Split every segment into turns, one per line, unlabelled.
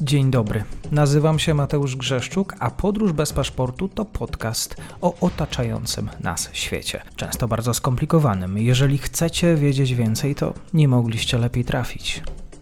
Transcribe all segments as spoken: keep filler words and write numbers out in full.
Dzień dobry, nazywam się Mateusz Grzeszczuk, a Podróż bez paszportu to podcast o otaczającym nas świecie. Często bardzo skomplikowanym. Jeżeli chcecie wiedzieć więcej, to nie mogliście lepiej trafić.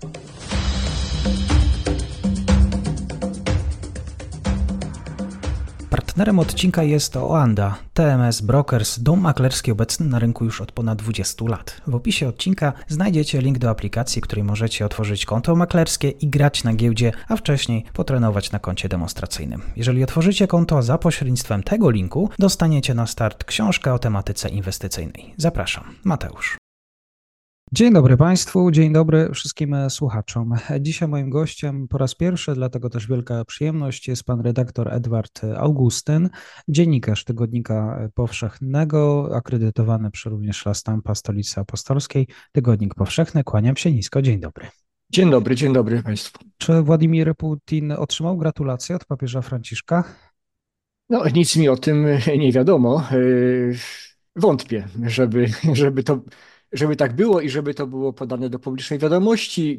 Partnerem odcinka jest Oanda, T M S Brokers, dom maklerski obecny na rynku już od ponad dwudziestu lat. W opisie odcinka znajdziecie link do aplikacji, w której możecie otworzyć konto maklerskie i grać na giełdzie, a wcześniej potrenować na koncie demonstracyjnym. Jeżeli otworzycie konto za pośrednictwem tego linku, dostaniecie na start książkę o tematyce inwestycyjnej. Zapraszam, Mateusz. Dzień dobry Państwu, dzień dobry wszystkim słuchaczom. Dzisiaj moim gościem po raz pierwszy, dlatego też wielka przyjemność, jest pan redaktor Edward Augustyn, dziennikarz Tygodnika Powszechnego, akredytowany przy również La Stampa Stolicy Apostolskiej, Tygodnik Powszechny. Kłaniam się nisko, dzień dobry.
Dzień dobry, dzień dobry Państwu.
Czy Władimir Putin otrzymał gratulacje od papieża Franciszka?
No, nic mi o tym nie wiadomo. Wątpię, żeby, żeby to, żeby tak było i żeby to było podane do publicznej wiadomości.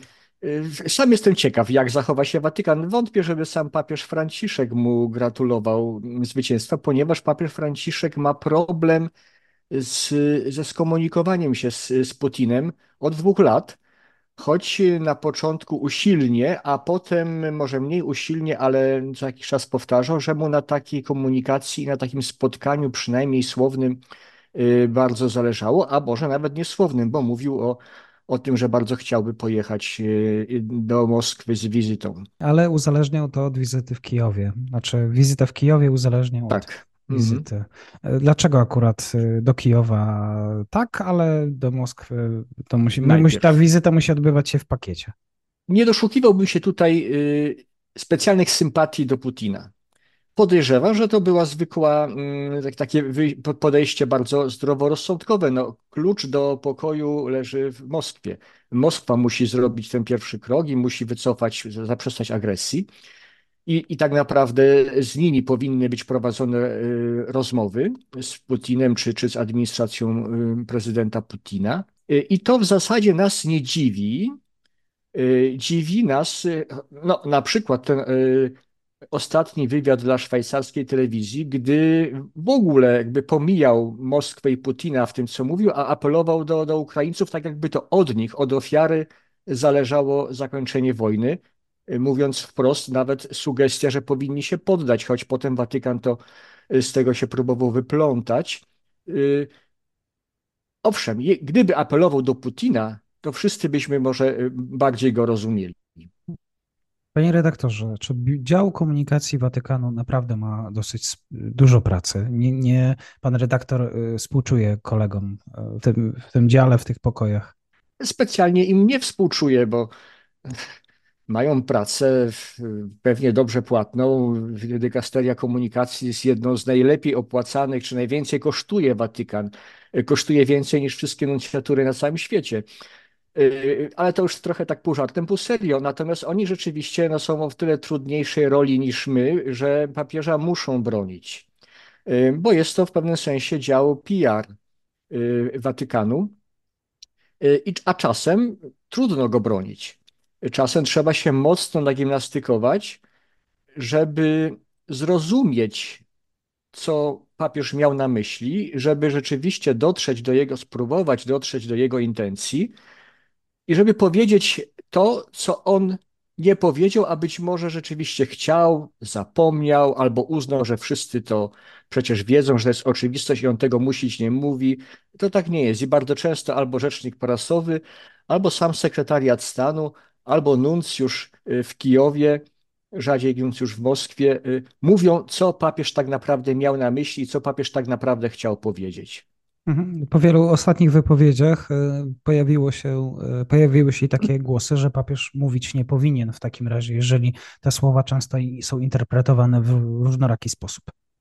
Sam jestem ciekaw, jak zachowa się Watykan. Wątpię, żeby sam papież Franciszek mu gratulował zwycięstwa, ponieważ papież Franciszek ma problem z, ze skomunikowaniem się z, z Putinem od dwóch lat. Choć na początku usilnie, a potem może mniej usilnie, ale co jakiś czas powtarzał, że mu na takiej komunikacji i na takim spotkaniu, przynajmniej słownym, y, bardzo zależało, a może nawet niesłownym, bo mówił o, o tym, że bardzo chciałby pojechać y, do Moskwy z wizytą.
Ale uzależniał to od wizyty w Kijowie. Znaczy wizytę w Kijowie uzależniał od
Tak. Mhm.
wizyty. Dlaczego akurat do Kijowa tak, ale do Moskwy to musi, musi, ta
Najpierw.
wizyta musi odbywać się w pakiecie?
Nie doszukiwałbym się tutaj y, specjalnych sympatii do Putina. Podejrzewam, że to była zwykła, mm, tak- takie wy- po- podejście bardzo zdroworozsądkowe. No, klucz do pokoju leży w Moskwie. Moskwa musi zrobić ten pierwszy krok i musi wycofać, zaprzestać agresji. I, I tak naprawdę z nimi powinny być prowadzone y, rozmowy z Putinem czy, czy z administracją y, prezydenta Putina. Y, I to w zasadzie nas nie dziwi. Y, Dziwi nas, y, no, na przykład ten y, ostatni wywiad dla szwajcarskiej telewizji, gdy w ogóle jakby pomijał Moskwę i Putina w tym, co mówił, a apelował do, do Ukraińców, tak jakby to od nich, od ofiary zależało zakończenie wojny, y, mówiąc wprost nawet sugestia, że powinni się poddać, choć potem Watykan to y, z tego się próbował wyplątać. Y, Owszem, je- gdyby apelował do Putina, to wszyscy byśmy może y, bardziej go rozumieli.
Panie redaktorze, czy bi- dział komunikacji Watykanu naprawdę ma dosyć sp- dużo pracy? Nie, nie pan redaktor y, współczuje kolegom y, w tym, w tym dziale, w tych pokojach?
Specjalnie im nie współczuję, bo mają pracę w- pewnie dobrze płatną. Dykasteria Komunikacji jest jedną z najlepiej opłacanych, czy najwięcej kosztuje Watykan. Kosztuje więcej niż wszystkie nuncjatury na całym świecie. Yy, Ale to już trochę tak pół żartem, pół serio. Natomiast oni rzeczywiście no, są w tyle trudniejszej roli niż my, że papieża muszą bronić. Yy, Bo jest to w pewnym sensie dział P R yy, Watykanu. Yy, i- A czasem trudno go bronić. Czasem trzeba się mocno nagimnastykować, żeby zrozumieć, co papież miał na myśli, żeby rzeczywiście dotrzeć do jego, spróbować dotrzeć do jego intencji i żeby powiedzieć to, co on nie powiedział, a być może rzeczywiście chciał, zapomniał, albo uznał, że wszyscy to przecież wiedzą, że to jest oczywistość i on tego musić nie mówi. To tak nie jest. I bardzo często albo rzecznik prasowy, albo sam sekretariat stanu, albo nuncjusz y, w Kijowie, rzadziej nuncjusz w Moskwie, y, mówią, co papież tak naprawdę miał na myśli i co papież tak naprawdę chciał powiedzieć.
Mhm. Po wielu ostatnich wypowiedziach e, pojawiło się, e, pojawiły się takie głosy, że papież mówić nie powinien w takim razie, jeżeli te słowa często i- są interpretowane w różnoraki sposób.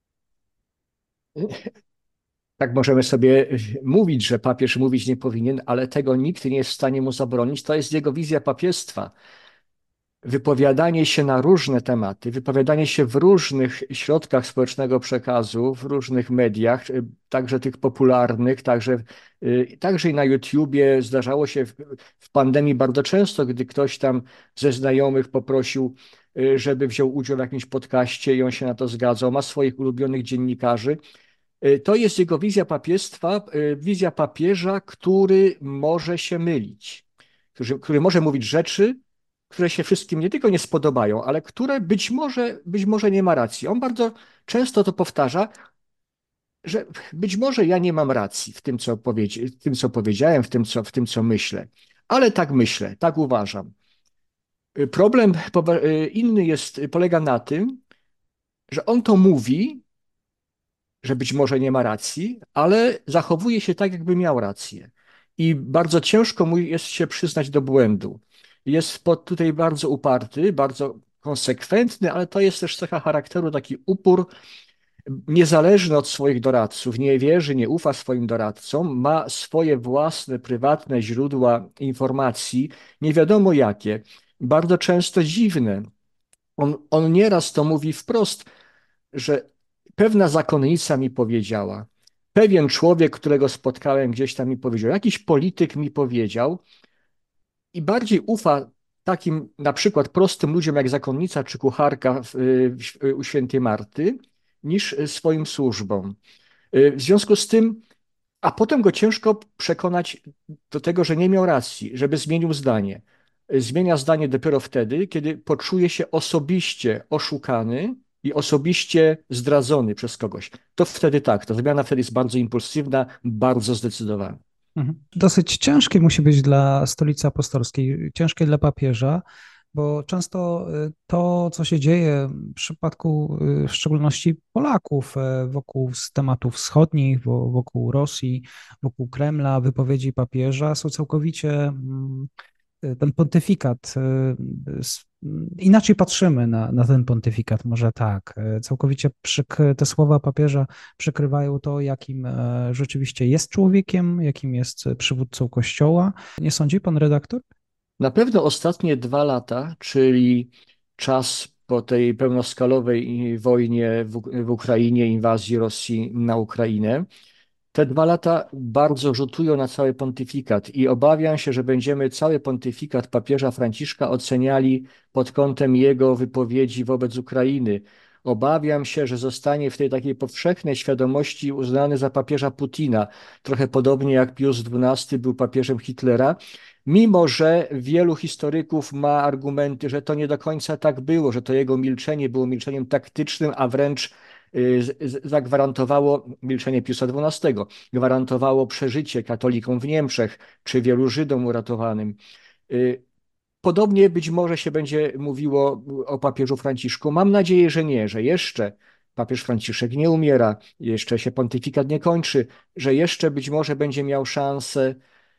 Tak możemy sobie mówić, że papież mówić nie powinien, ale tego nikt nie jest w stanie mu zabronić. To jest jego wizja papiestwa. wypowiadanie się na różne tematy, wypowiadanie się w różnych środkach społecznego przekazu, w różnych mediach, y, także tych popularnych, także, y, także i na YouTubie. Zdarzało się w, w pandemii bardzo często, gdy ktoś tam ze znajomych poprosił, y, żeby wziął udział w jakimś podcaście i on się na to zgadzał, ma swoich ulubionych dziennikarzy. Y, To jest jego wizja papiestwa, y, wizja papieża, który może się mylić, który, który może mówić rzeczy, które się wszystkim nie tylko nie spodobają, ale które być może, być może nie ma racji. On bardzo często to powtarza, że być może ja nie mam racji w tym, co powiedzi- w tym, co powiedziałem, w tym, co, w tym, co myślę, ale tak myślę, tak uważam. Y, Problem powa- y, inny jest, polega na tym, że on to mówi, że być może nie ma racji, ale zachowuje się tak, jakby miał rację. I bardzo ciężko mu jest się przyznać do błędu. Jest pod- tutaj bardzo uparty, bardzo konsekwentny, ale to jest też cecha charakteru, taki upór, niezależny od swoich doradców, nie wierzy, nie ufa swoim doradcom, ma swoje własne, prywatne źródła informacji, nie wiadomo jakie, bardzo często dziwne. On, on nieraz to mówi wprost, że pewna zakonnica mi powiedziała, pewien człowiek, którego spotkałem gdzieś tam mi powiedział, jakiś polityk mi powiedział i bardziej ufa takim na przykład prostym ludziom jak zakonnica czy kucharka w, w, u świętej Marty niż swoim służbom. W związku z tym, a potem go ciężko przekonać do tego, że nie miał racji, żeby zmienił zdanie. Zmienia zdanie dopiero wtedy, kiedy poczuje się osobiście oszukany i osobiście zdradzony przez kogoś. To wtedy tak, ta zmiana wtedy jest bardzo impulsywna, bardzo zdecydowana.
Mhm. Dosyć ciężkie musi być dla Stolicy Apostolskiej, ciężkie dla papieża, bo często y, to, co się dzieje w przypadku y, w szczególności Polaków y, wokół z tematów wschodnich, wo- wokół Rosji, wokół Kremla, wypowiedzi papieża są całkowicie mm, y, ten pontyfikat, y, s- inaczej patrzymy na, na ten pontyfikat, może tak. Y, Całkowicie przyk te słowa papieża przykrywają to, jakim e, rzeczywiście jest człowiekiem, jakim jest przywódcą Kościoła. Nie sądzi pan redaktor?
Na pewno ostatnie dwa lata, czyli czas po tej pełnoskalowej wojnie w, w Ukrainie, inwazji Rosji na Ukrainę, te dwa lata bardzo rzutują na cały pontyfikat i obawiam się, że będziemy cały pontyfikat papieża Franciszka oceniali pod kątem jego wypowiedzi wobec Ukrainy. Obawiam się, że zostanie w tej takiej powszechnej świadomości uznany za papieża Putina, trochę podobnie jak Pius dwunasty był papieżem Hitlera, mimo że wielu historyków ma argumenty, że to nie do końca tak było, że to jego milczenie było milczeniem taktycznym, a wręcz y, z- z- zagwarantowało milczenie Piusa dwunastego, gwarantowało przeżycie katolikom w Niemczech czy wielu Żydom uratowanym. Y, Podobnie być może się będzie mówiło o papieżu Franciszku. Mam nadzieję, że nie, że jeszcze papież Franciszek nie umiera, jeszcze się pontyfikat nie kończy, że jeszcze być może będzie miał szansę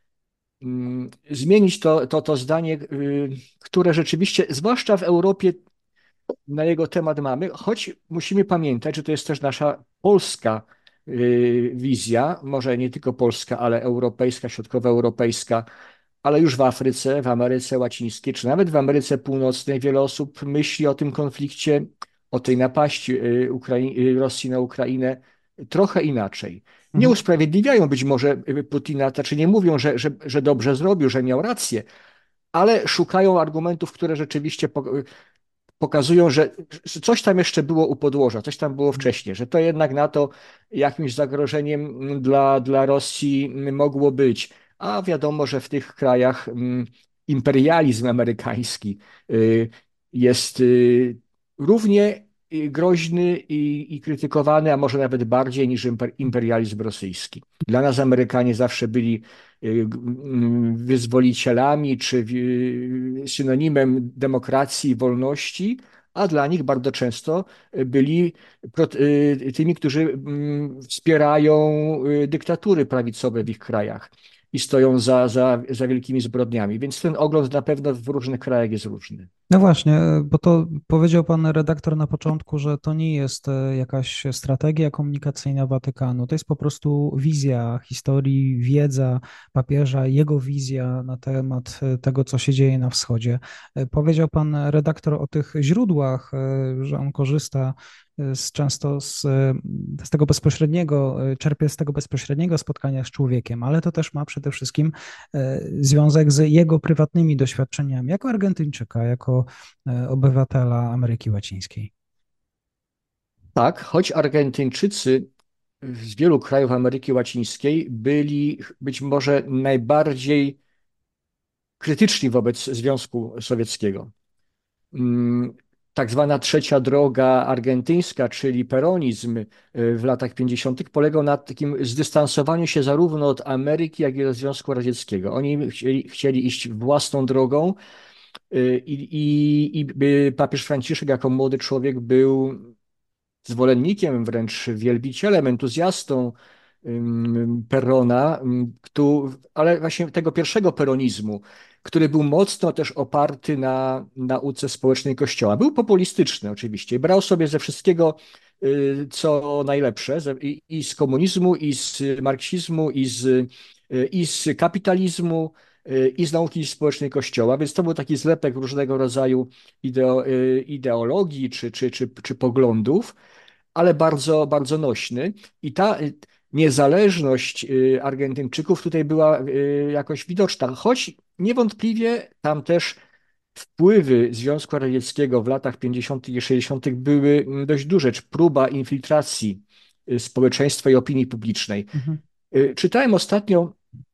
mm, zmienić to, to, to zdanie, y, które rzeczywiście, zwłaszcza w Europie, na jego temat mamy, choć musimy pamiętać, że to jest też nasza polska y, wizja, może nie tylko polska, ale europejska, środkowoeuropejska, ale już w Afryce, w Ameryce Łacińskiej, czy nawet w Ameryce Północnej wiele osób myśli o tym konflikcie, o tej napaści y, Ukrai- y, Rosji na Ukrainę trochę inaczej. Nie
Mhm.
usprawiedliwiają być może y, Putina, znaczy nie mówią, że, że, że dobrze zrobił, że miał rację, ale szukają argumentów, które rzeczywiście po- pokazują, że że coś tam jeszcze było u podłoża, coś tam było wcześniej, że to jednak NATO jakimś zagrożeniem dla, dla Rosji mogło być. A wiadomo, że w tych krajach mm, imperializm amerykański y, jest y, równie y, groźny i, i krytykowany, a może nawet bardziej niż imper- imperializm rosyjski. Dla nas Amerykanie zawsze byli y, g- mm, wyzwolicielami czy y, synonimem demokracji i wolności, a dla nich bardzo często byli pro- y, tymi, którzy mm, wspierają y, dyktatury prawicowe w ich krajach. i stoją za, za, za wielkimi zbrodniami. Więc ten ogląd na pewno w różnych krajach jest różny.
No właśnie, e, bo to powiedział pan redaktor na początku, że to nie jest e, jakaś strategia komunikacyjna Watykanu, to jest po prostu wizja historii, wiedza papieża, jego wizja na temat e, tego, co się dzieje na wschodzie. E, Powiedział pan redaktor o tych źródłach, e, że on korzysta e, z, często z, e, z tego bezpośredniego, e, czerpie z tego bezpośredniego spotkania z człowiekiem, ale to też ma przede wszystkim e, związek z jego prywatnymi doświadczeniami, jako Argentyńczyka, jako e, obywatela Ameryki Łacińskiej.
Tak, choć Argentyńczycy z wielu krajów Ameryki Łacińskiej byli być może najbardziej krytyczni wobec Związku Sowieckiego. Mm, Tak zwana trzecia droga argentyńska, czyli peronizm y, w latach pięćdziesiątych, polegał na takim zdystansowaniu się zarówno od Ameryki, jak i od Związku Radzieckiego. Oni chcieli, chcieli iść własną drogą y, i, i, i y, papież Franciszek jako młody człowiek był zwolennikiem, wręcz wielbicielem, entuzjastą ym, Perona, ym, któ- ale właśnie tego pierwszego peronizmu, który był mocno też oparty na nauce społecznej Kościoła. Był populistyczny oczywiście, brał sobie ze wszystkiego, y, co najlepsze, ze- i, i z komunizmu, i z marksizmu, i z, y, i z kapitalizmu, y, i z nauki społecznej Kościoła, więc to był taki zlepek różnego rodzaju ideo, y, ideologii czy, czy, czy, czy poglądów, ale bardzo, bardzo nośny. I ta y, niezależność y, Argentyńczyków tutaj była y, jakoś widoczna, choć niewątpliwie tam też wpływy Związku Radzieckiego w latach pięćdziesiątych i sześćdziesiątych były mm, dość duże, czy próba infiltracji y, społeczeństwa i opinii publicznej.
Mhm.
Y, Czytałem ostatnio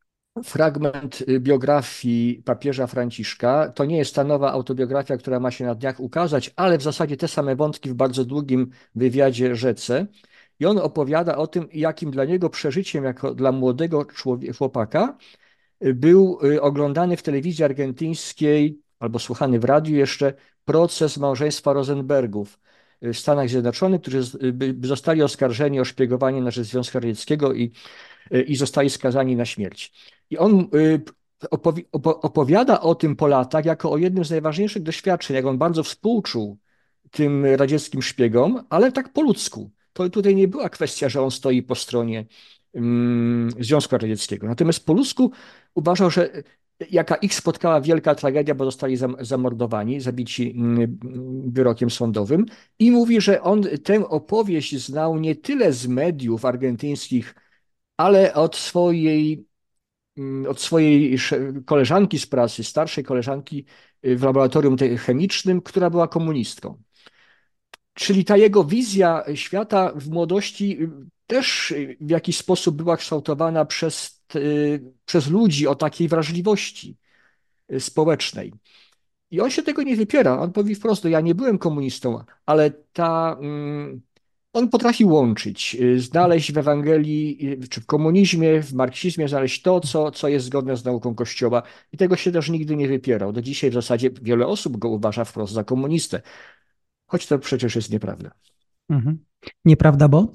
fragment y, biografii papieża Franciszka. To nie jest ta nowa autobiografia, która ma się na dniach ukazać, ale w zasadzie te same wątki w bardzo długim wywiadzie rzece. I on opowiada o tym, jakim dla niego przeżyciem, jako dla młodego człowieka, chłopaka, y, był y, oglądany w telewizji argentyńskiej albo słuchany w radiu jeszcze proces małżeństwa Rosenbergów y, w Stanach Zjednoczonych, którzy z- y, by- zostali oskarżeni o szpiegowanie na rzecz Związku Radzieckiego i y, i zostali skazani na śmierć. I on y, opowi opo- opowiada o tym po latach jako o jednym z najważniejszych doświadczeń, jak on bardzo współczuł tym radzieckim szpiegom, ale tak po ludzku. To tutaj nie była kwestia, że on stoi po stronie mm, Związku Radzieckiego. Natomiast po ludzku uważał, że jaka ich spotkała wielka tragedia, bo zostali zam zamordowani, zabici mm, wyrokiem sądowym. I mówi, że on tę opowieść znał nie tyle z mediów argentyńskich, ale od swojej, mm, od swojej sze- koleżanki z pracy, starszej koleżanki y, w laboratorium te- chemicznym, która była komunistką. Czyli ta jego wizja świata w młodości y, też y, w jakiś sposób była kształtowana przez, y, przez ludzi o takiej wrażliwości y, społecznej. I on się tego nie wypiera. On mówi wprost, no ja nie byłem komunistą, ale ta, mm, on potrafi łączyć, y, znaleźć w Ewangelii, y, czy w komunizmie, w marksizmie, znaleźć to, co, co jest zgodne z nauką Kościoła. I tego się też nigdy nie wypierał. Do dzisiaj w zasadzie wiele osób go uważa wprost za komunistę, choć to przecież jest nieprawda.
Mhm. Nieprawda, bo?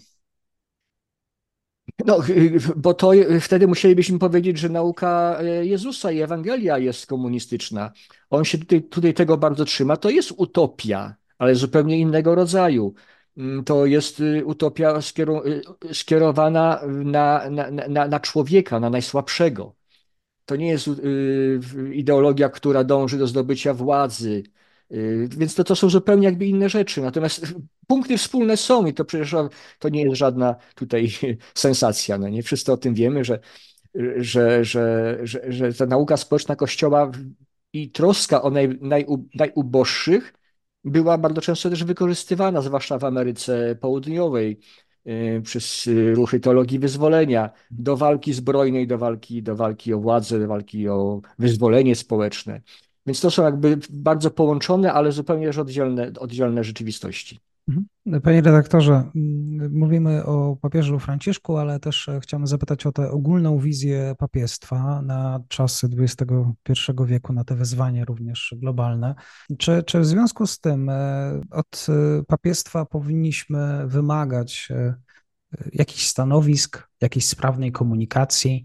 No, y, bo to y, wtedy musielibyśmy powiedzieć, że nauka y, Jezusa i Ewangelia jest komunistyczna. On się tutaj, tutaj tego bardzo trzyma. To jest utopia, ale zupełnie innego rodzaju. Mm, To jest y, utopia skieru- y, skierowana na, na, na, na człowieka, na najsłabszego. To nie jest y, ideologia, która dąży do zdobycia władzy. Y, Więc to, to są zupełnie jakby inne rzeczy. Natomiast punkty wspólne są i to przecież to nie jest żadna tutaj sensacja. No nie wszyscy o tym wiemy, że, że, że, że, że ta nauka społeczna Kościoła i troska o naj, naju, najuboższych była bardzo często też wykorzystywana, zwłaszcza w Ameryce Południowej, y, przez y, ruchy teologii wyzwolenia do walki zbrojnej, do walki, do walki o władzę, do walki o wyzwolenie społeczne. Więc to są jakby bardzo połączone, ale zupełnie też oddzielne, oddzielne rzeczywistości.
Mhm. Panie redaktorze, mm, mówimy o papieżu Franciszku, ale też e, chciałem zapytać o tę ogólną wizję papiestwa na czasy dwudziestego pierwszego wieku, na te wyzwania również globalne. Czy, czy w związku z tym e, od e, papiestwa powinniśmy wymagać e, jakichś stanowisk, jakiejś sprawnej komunikacji?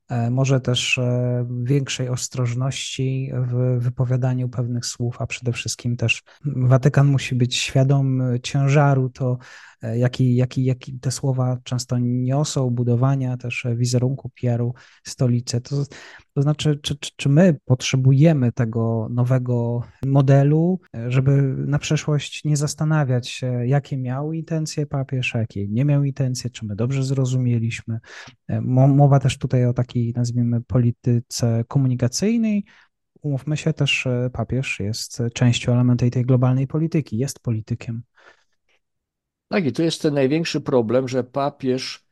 e, może też e, większej ostrożności w wypowiadaniu pewnych słów, a przede wszystkim też Watykan musi być świadom ciężaru, to e, jaki, jaki, jaki te słowa często niosą, budowania też wizerunku P R u stolicy. To, to znaczy, czy, czy, czy my potrzebujemy tego nowego modelu, e, żeby na przyszłość nie zastanawiać się, jakie miał intencje papież, a jakie nie miał intencje, czy my dobrze zrozumieliśmy. E, mo- Mowa też tutaj o takiej, nazwijmy, polityce komunikacyjnej. Umówmy się też, e, papież jest częścią elementu tej globalnej polityki, jest politykiem.
Tak, i to jest ten największy problem, że papież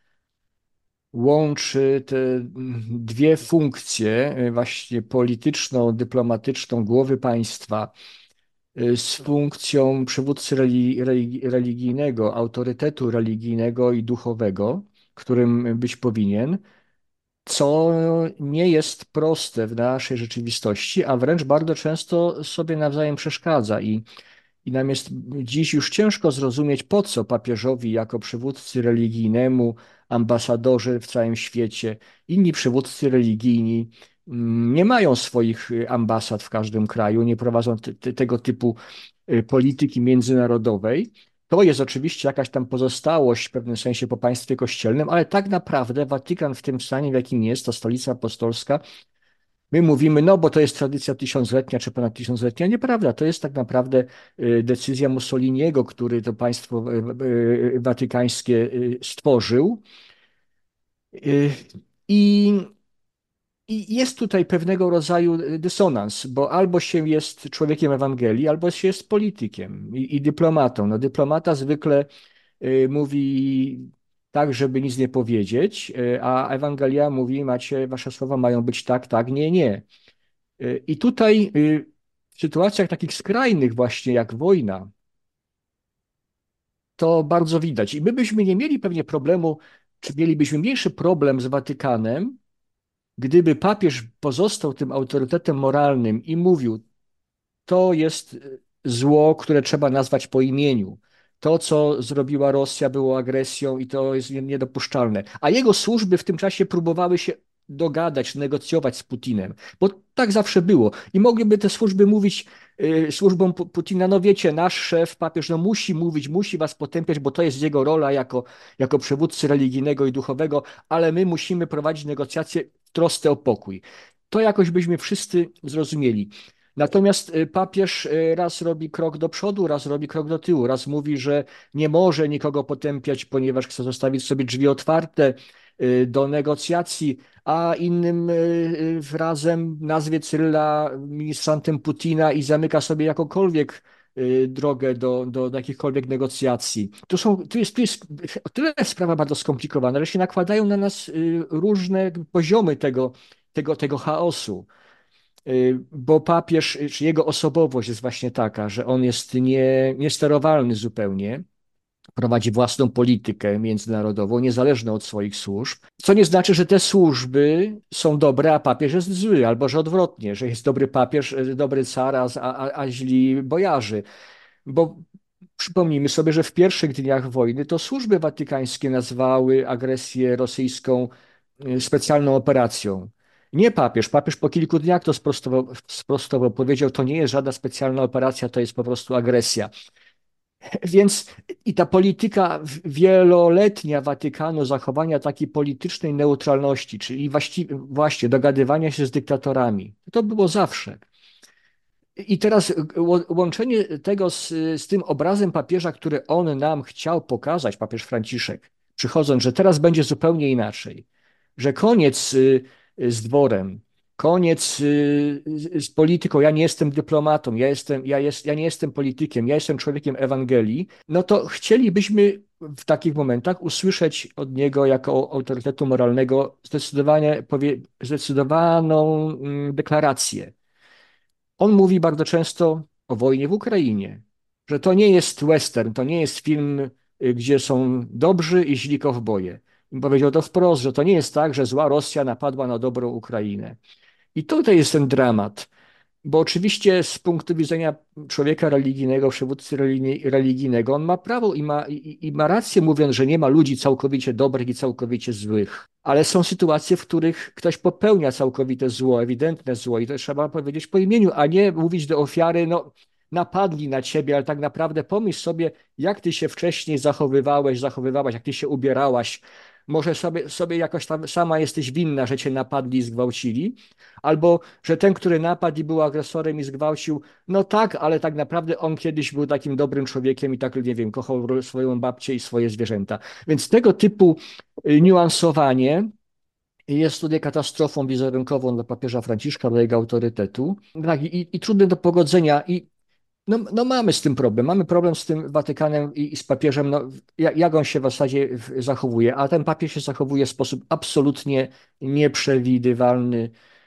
łączy te mm, dwie funkcje, y, właśnie polityczną, dyplomatyczną głowy państwa, y, z funkcją przywódcy religi- religi- religijnego, autorytetu religijnego i duchowego, którym być powinien, co nie jest proste w naszej rzeczywistości, a wręcz bardzo często sobie nawzajem przeszkadza. I i nam jest dziś już ciężko zrozumieć, po co papieżowi jako przywódcy religijnemu, ambasadorzy w całym świecie, inni przywódcy religijni mm, nie mają swoich y, ambasad w każdym kraju, nie prowadzą te- te- tego typu y, polityki międzynarodowej. To jest oczywiście jakaś tam pozostałość w pewnym sensie po państwie kościelnym, ale tak naprawdę Watykan w tym stanie, w jakim jest, ta stolica apostolska, my mówimy, no bo to jest tradycja tysiącletnia czy ponad tysiącletnia. Nieprawda, to jest tak naprawdę y, decyzja Mussoliniego, który to państwo y, y, watykańskie y, stworzył. Y, I, I jest tutaj pewnego rodzaju dysonans, bo albo się jest człowiekiem Ewangelii, albo się jest politykiem i, i dyplomatą. No, dyplomata zwykle y, mówi tak, żeby nic nie powiedzieć, y, a Ewangelia mówi, macie, wasze słowa mają być tak, tak, nie, nie. Y, I tutaj y, w sytuacjach takich skrajnych właśnie jak wojna, to bardzo widać. I my byśmy nie mieli pewnie problemu, czy mielibyśmy mniejszy problem z Watykanem, gdyby papież pozostał tym autorytetem moralnym i mówił, to jest y, zło, które trzeba nazwać po imieniu. To, co zrobiła Rosja, było agresją i to jest nie- niedopuszczalne. A jego służby w tym czasie próbowały się dogadać, negocjować z Putinem, bo tak zawsze było. I mogliby te służby mówić y, służbom Pu- Putina, no wiecie, nasz szef, papież, no musi mówić, musi was potępiać, bo to jest jego rola jako, jako przywódcy religijnego i duchowego, ale my musimy prowadzić negocjacje w trosce o pokój. To jakoś byśmy wszyscy zrozumieli. Natomiast y, papież y, raz robi krok do przodu, raz robi krok do tyłu, raz mówi, że nie może nikogo potępiać, ponieważ chce zostawić sobie drzwi otwarte y, do negocjacji, a innym y, y, razem nazwie Cyryla ministrantem Putina i zamyka sobie jakąkolwiek y, drogę do, do, do jakichkolwiek negocjacji. Tu są, tu jest, tu jest o tyle sprawa bardzo skomplikowana, że się nakładają na nas y, różne poziomy tego, tego, tego chaosu. Y, Bo papież, y, czy jego osobowość jest właśnie taka, że on jest nie, niesterowalny zupełnie, prowadzi własną politykę międzynarodową, niezależną od swoich służb, co nie znaczy, że te służby są dobre, a papież jest zły, albo że odwrotnie, że jest dobry papież, y, dobry car, a, a, a źli bojarzy. Bo przypomnijmy sobie, że w pierwszych dniach wojny to służby watykańskie nazwały agresję rosyjską y, specjalną operacją. Nie papież. Papież po kilku dniach to sprostował, sprostował. Powiedział, to nie jest żadna specjalna operacja, to jest po prostu agresja. Więc i ta polityka w- wieloletnia Watykanu, zachowania takiej politycznej neutralności, czyli właściwie, właśnie dogadywania się z dyktatorami, to było zawsze. I teraz y, ło- łączenie tego z, z tym obrazem papieża, który on nam chciał pokazać, papież Franciszek, przychodząc, że teraz będzie zupełnie inaczej, że koniec y, y, z dworem, koniec y, z z polityką, ja nie jestem dyplomatą, ja jestem, ja jest, ja nie jestem politykiem, ja jestem człowiekiem Ewangelii, no to chcielibyśmy w takich momentach usłyszeć od niego jako autorytetu moralnego zdecydowanie, powie, zdecydowaną mm, deklarację. On mówi bardzo często o wojnie w Ukrainie, że to nie jest western, to nie jest film, y, gdzie są dobrzy i źli kowboje. I powiedział to wprost, że to nie jest tak, że zła Rosja napadła na dobrą Ukrainę. I tutaj jest ten dramat. Bo oczywiście z punktu widzenia człowieka religijnego, przywódcy religijnej- religijnego, on ma prawo i ma, i, i ma rację, mówiąc, że nie ma ludzi całkowicie dobrych i całkowicie złych. Ale są sytuacje, w których ktoś popełnia całkowite zło, ewidentne zło i to trzeba powiedzieć po imieniu, a nie mówić do ofiary, no napadli na ciebie, ale tak naprawdę pomyśl sobie, jak ty się wcześniej zachowywałeś, zachowywałaś, jak ty się ubierałaś. Może sobie, sobie jakoś tam sama jesteś winna, że cię napadli i zgwałcili, albo że ten, który napadł i był agresorem i zgwałcił, no tak, ale tak naprawdę on kiedyś był takim dobrym człowiekiem i tak, nie wiem, kochał swoją babcię i swoje zwierzęta. Więc tego typu y, niuansowanie jest tutaj katastrofą wizerunkową dla papieża Franciszka, dla jego autorytetu. Tak, i, i trudne do pogodzenia. I no, no mamy z tym problem. Mamy problem z tym Watykanem i, i z papieżem, no, jak, jak on się w zasadzie w- zachowuje. A ten papież się zachowuje w sposób absolutnie nieprzewidywalny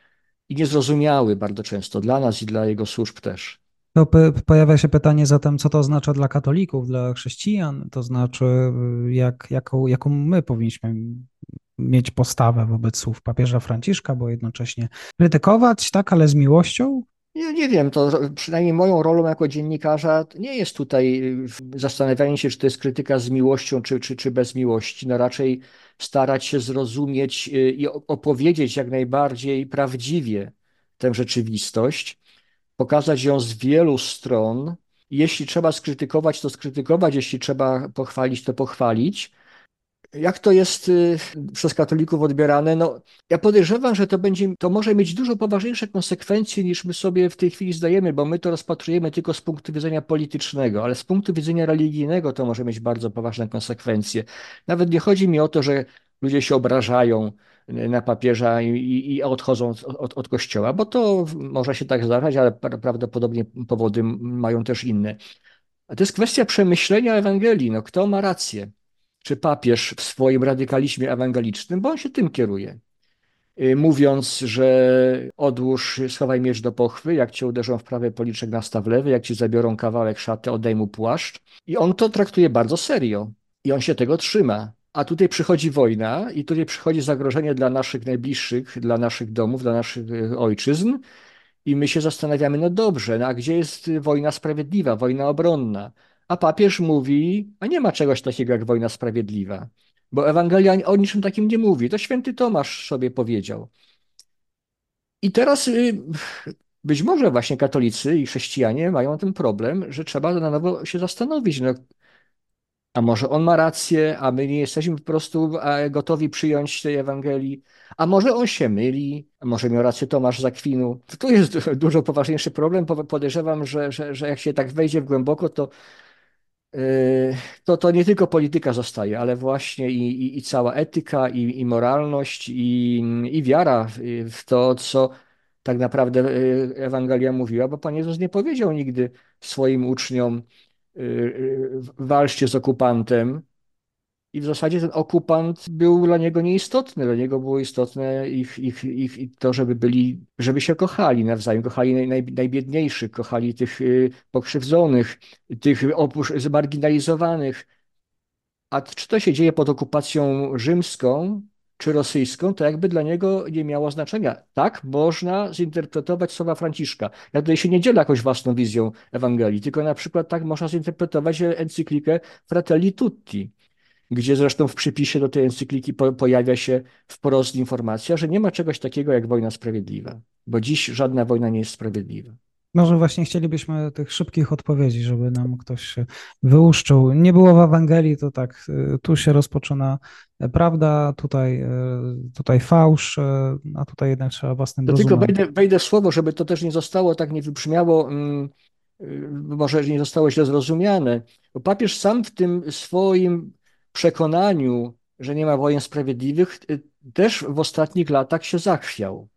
i niezrozumiały bardzo często dla nas i dla jego służb też.
To po- pojawia się pytanie zatem, co to oznacza dla katolików, dla chrześcijan, to znaczy y, jak, jaką, jaką my powinniśmy mieć postawę wobec słów papieża Franciszka, bo jednocześnie krytykować, tak, ale z miłością.
Nie, nie wiem, to przynajmniej moją rolą jako dziennikarza to nie jest tutaj y, zastanawianie się, czy to jest krytyka z miłością, czy, czy, czy bez miłości. No raczej starać się zrozumieć y, i o- opowiedzieć jak najbardziej prawdziwie tę rzeczywistość, pokazać ją z wielu stron. Jeśli trzeba skrytykować, to skrytykować, jeśli trzeba pochwalić, to pochwalić. Jak to jest y, przez katolików odbierane? No, ja podejrzewam, że to będzie, to może mieć dużo poważniejsze konsekwencje niż my sobie w tej chwili zdajemy, bo my to rozpatrujemy tylko z punktu widzenia politycznego, ale z punktu widzenia religijnego to może mieć bardzo poważne konsekwencje. Nawet nie chodzi mi o to, że ludzie się obrażają y, na papieża i, i i odchodzą od, od, od kościoła, bo to może się tak zdarzać, ale pra- prawdopodobnie powody mają też inne. A to jest kwestia przemyślenia Ewangelii. No, kto ma rację? Czy papież w swoim radykalizmie ewangelicznym, bo on się tym kieruje, y, mówiąc, że odłóż, schowaj miecz do pochwy, jak cię uderzą w prawy policzek, nastaw lewy, jak ci zabiorą kawałek szaty, oddaj mu płaszcz. I on to traktuje bardzo serio i on się tego trzyma. A tutaj przychodzi wojna i tutaj przychodzi zagrożenie dla naszych najbliższych, dla naszych domów, dla naszych y, ojczyzn. I my się zastanawiamy, no dobrze, no a gdzie jest wojna sprawiedliwa, wojna obronna? A papież mówi, a nie ma czegoś takiego jak wojna sprawiedliwa, bo Ewangelia o niczym takim nie mówi. To święty Tomasz sobie powiedział. I teraz y, być może właśnie katolicy i chrześcijanie mają ten problem, że trzeba na nowo się zastanowić, no, a może on ma rację, a my nie jesteśmy po prostu e, gotowi przyjąć tej Ewangelii. A może on się myli, a może miał rację Tomasz z Akwinu. Tu jest du- dużo poważniejszy problem. Po- Podejrzewam, że, że, że jak się tak wejdzie w głęboko, to, yy, to, to nie tylko polityka zostaje, ale właśnie i, i, i cała etyka, i, i moralność, i, i wiara w, w to, co tak naprawdę yy, Ewangelia mówiła, bo Pan Jezus nie powiedział nigdy swoim uczniom, yy, yy, walczcie z okupantem. I w zasadzie ten okupant był dla niego nieistotny. Dla niego było istotne ich, ich, ich, ich to, żeby byli, żeby się kochali nawzajem, kochali naj, naj, najbiedniejszych, kochali tych y, pokrzywdzonych, tych opusz, zmarginalizowanych. A czy to się dzieje pod okupacją rzymską czy rosyjską, to jakby dla niego nie miało znaczenia. Tak można zinterpretować słowa Franciszka. Ja tutaj się nie dzielę jakąś własną wizją Ewangelii, tylko na przykład tak można zinterpretować encyklikę Fratelli Tutti, gdzie zresztą w przypisie do tej encykliki po, pojawia się wprost informacja, że nie ma czegoś takiego jak wojna sprawiedliwa, bo dziś żadna wojna nie jest sprawiedliwa.
Może właśnie chcielibyśmy tych szybkich odpowiedzi, żeby nam ktoś się wyłuszczył. Nie było w Ewangelii, to tak, y, tu się rozpoczyna prawda, tutaj, y, tutaj fałsz, y, a tutaj jednak trzeba własnym
To tylko
rozumem.
wejdę, wejdę w słowo, żeby to też nie zostało, tak nie wybrzmiało, mm, y, może nie zostało źle zrozumiane. Bo papież sam w tym swoim przekonaniu, że nie ma wojen sprawiedliwych, y, też w ostatnich latach się zachwiał.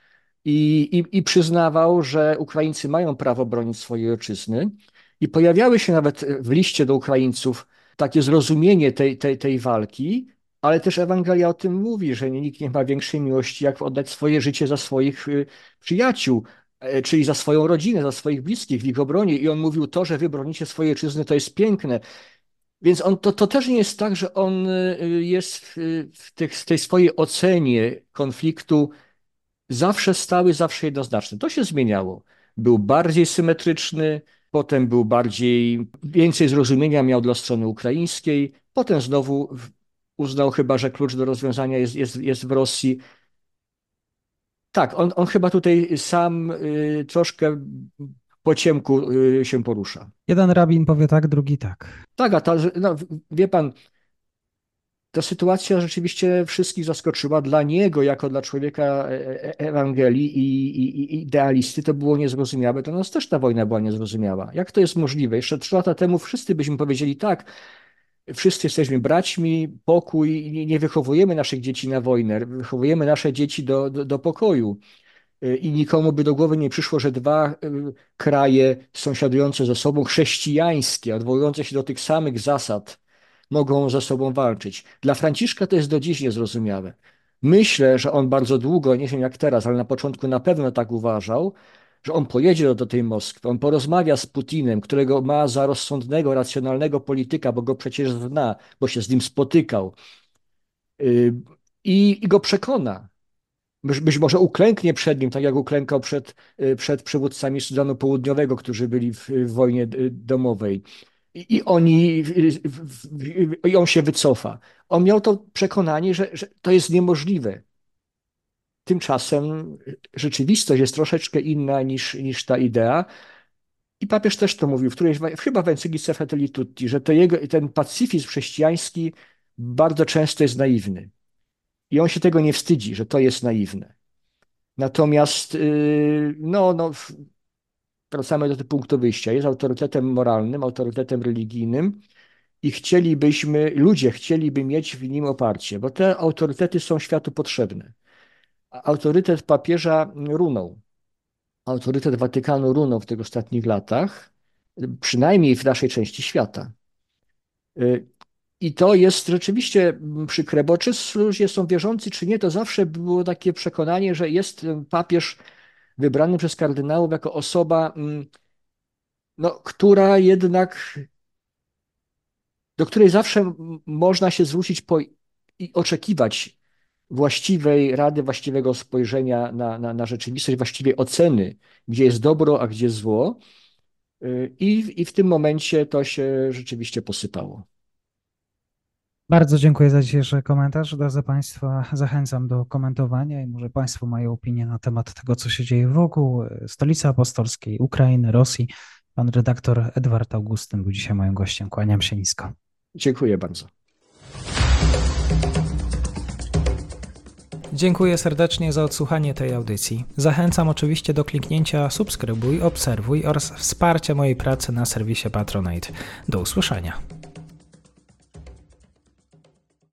I, i, i przyznawał, że Ukraińcy mają prawo bronić swojej ojczyzny. I pojawiały się nawet w liście do Ukraińców takie zrozumienie tej, tej, tej walki, ale też Ewangelia o tym mówi, że nikt nie ma większej miłości, jak oddać swoje życie za swoich y, przyjaciół, e, czyli za swoją rodzinę, za swoich bliskich w ich obronie. I on mówił, to, że wy bronicie swojej ojczyzny, to jest piękne. Więc on, to, to też nie jest tak, że on y, jest w, w tych, w tej swojej ocenie konfliktu zawsze stały, zawsze jednoznaczny. To się zmieniało. był bardziej symetryczny, potem był bardziej, więcej zrozumienia miał dla strony ukraińskiej, potem znowu uznał chyba, że klucz do rozwiązania jest, jest, jest w Rosji. Tak, on, on chyba tutaj sam y, troszkę po ciemku y, się porusza.
Jeden rabin powie tak, drugi tak.
Tak, a ta, no, wie pan, ta sytuacja rzeczywiście wszystkich zaskoczyła. Dla niego, jako dla człowieka e- e- Ewangelii i, i, i idealisty, to było niezrozumiałe. To nas też ta wojna była niezrozumiała. Jak to jest możliwe? Jeszcze trzy lata temu wszyscy byśmy powiedzieli tak, wszyscy jesteśmy braćmi, pokój, nie, nie wychowujemy naszych dzieci na wojnę, wychowujemy nasze dzieci do, do, do pokoju. I nikomu by do głowy nie przyszło, że dwa y, kraje sąsiadujące ze sobą, chrześcijańskie, odwołujące się do tych samych zasad, mogą ze sobą walczyć. Dla Franciszka to jest do dziś niezrozumiałe. Myślę, że on bardzo długo, nie wiem jak teraz, ale na początku na pewno tak uważał, że on pojedzie do, do tej Moskwy, on porozmawia z Putinem, którego ma za rozsądnego, racjonalnego polityka, bo go przecież zna, bo się z nim spotykał, y, i, i go przekona. Być, być może uklęknie przed nim, tak jak uklękał przed, y, przed przywódcami Sudanu Południowego, którzy byli w, w wojnie y, domowej. I, i oni, w- w- w- i on się wycofa. On miał to przekonanie, że, że to jest niemożliwe. Tymczasem rzeczywistość jest troszeczkę inna niż, niż ta idea. I papież też to mówił, w którejś, chyba w encyklice Fratelli Tutti, że to jego, ten pacyfizm chrześcijański bardzo często jest naiwny. I on się tego nie wstydzi, że to jest naiwne. Natomiast, yy, no, no, w- wracamy do tego punktu wyjścia. Jest autorytetem moralnym, autorytetem religijnym i chcielibyśmy, ludzie chcieliby mieć w nim oparcie, bo te autorytety są światu potrzebne. A autorytet papieża runął. Autorytet Watykanu runął w tych ostatnich latach, przynajmniej w naszej części świata. Yy, I to jest rzeczywiście mm, przykre, bo czy ludzie są wierzący, czy nie, to zawsze było takie przekonanie, że jest y, papież wybrany przez kardynałów jako osoba, mm, no, która jednak, do której zawsze m- można się zwrócić po, i oczekiwać właściwej rady, właściwego spojrzenia na, na, na rzeczywistość, właściwej oceny, gdzie jest dobro, a gdzie zło. Y, I, I w tym momencie to się rzeczywiście posypało.
Bardzo dziękuję za dzisiejszy komentarz. Drodzy Państwa, zachęcam do komentowania i może Państwo mają opinię na temat tego, co się dzieje wokół Stolicy Apostolskiej, Ukrainy, Rosji. Pan redaktor Edward Augustyn był dzisiaj moim gościem. Kłaniam się nisko.
Dziękuję bardzo.
Dziękuję serdecznie za odsłuchanie tej audycji. Zachęcam oczywiście do kliknięcia subskrybuj, obserwuj oraz wsparcia mojej pracy na serwisie Patronite. Do usłyszenia.